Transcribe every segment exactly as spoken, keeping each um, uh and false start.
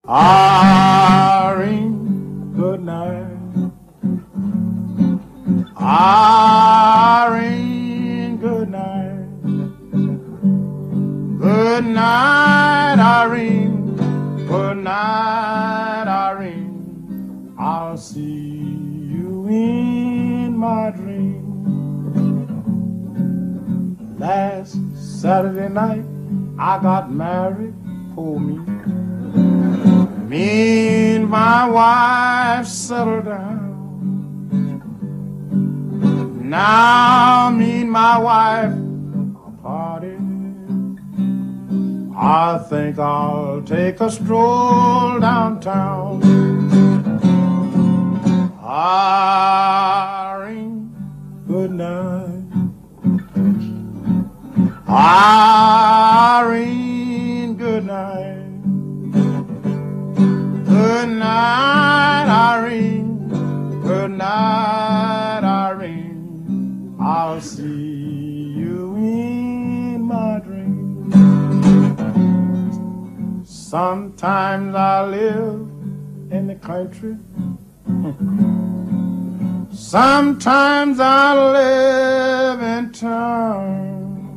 Irene, good night. Irene, good night. Good night, Irene. Good night, Irene. I'll see you in my dream. Last Saturday night I got married, poor me. Me and my wife settled down. Now me and my wife are parted. I think I'll take a stroll downtown. Irene, good night. Irene, good night. Good night, Irene. Good night, Irene. I'll see you in my dream. Sometimes I live in the country. Sometimes I live in town.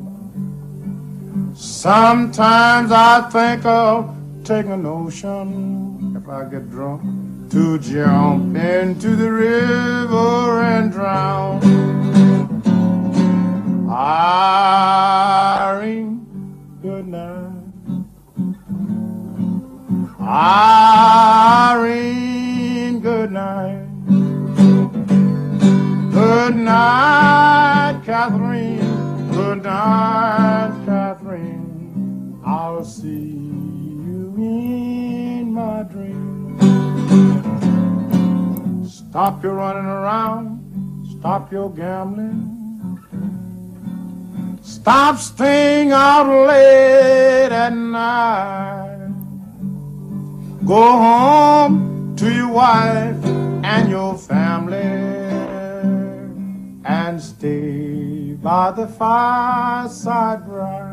Sometimes I think of taking an ocean, if I get drunk, to jump into the river and drown. Irene, good night. Irene, good night. Good night, Catherine. Good night, Catherine. I'll see you in my dream. Stop your running around. Stop your gambling. Stop staying out late at night. Go home to your wife and your family and stay by the fireside bright.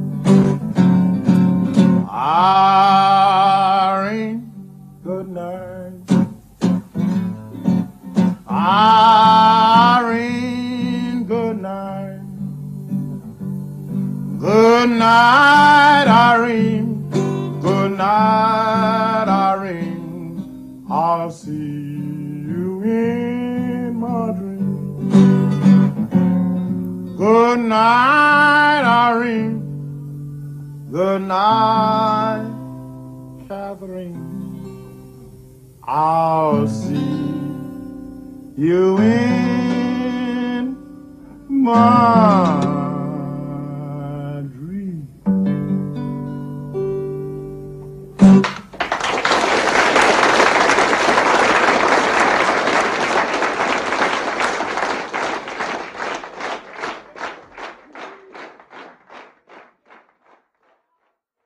Irene, good night. Irene, good night. Good night, Irene. Good night, Irene. I'll see you in my dream. Good night, Irene. Good night, Catherine. I'll see you in my dream.